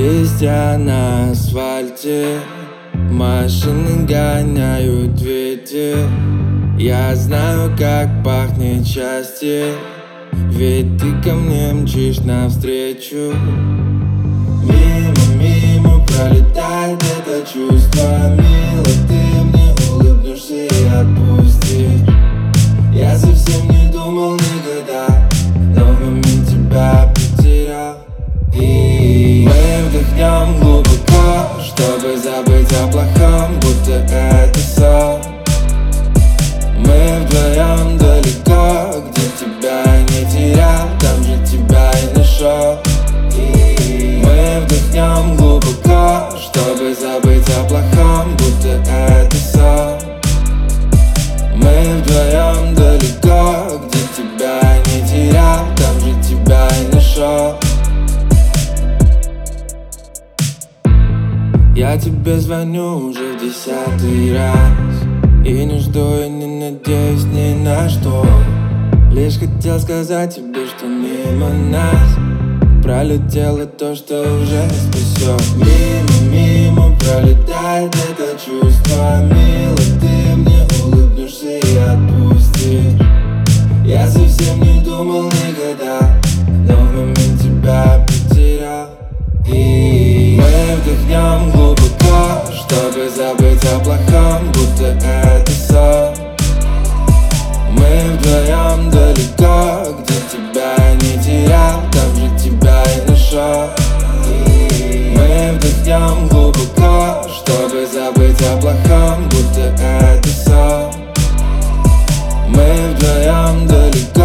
Листья на асфальте, машины гоняют ветер. Я знаю, как пахнет счастье, ведь ты ко мне мчишь навстречу. Мимо пролетает это чувство, мило, ты мне улыбнешься и отпустишь. Я совсем не думал никогда, но в момент тебя потерял. И мы вдохнем глубоко, чтобы забыть о плохом, будто это сон. Мы вдвоем далеко, где тебя не терял, там же тебя и нашел. И мы вдохнем глубоко, чтобы забыть о плохом, будто это сон. Мы вдвоем далеко, где тебя не терял, там же тебя и нашел. Я тебе звоню уже в 10-й раз, и не жду, и не надеюсь ни на что. Лишь хотел сказать тебе, что мимо нас пролетело то, что уже спасет. Мимо пролетает это чувство, мило, ты мне улыбнешься и отпустишь. Я совсем не думал никогда, но в момент тебя потерял. И мы вдохнем глубоко, чтобы забыть о плохом, будто это сон. Мы вдвоем далеко, где тебя не терял, там же тебя и нашел. И мы вдохнем глубоко, чтобы забыть о плохом, будто это сон. Мы вдвоем далеко.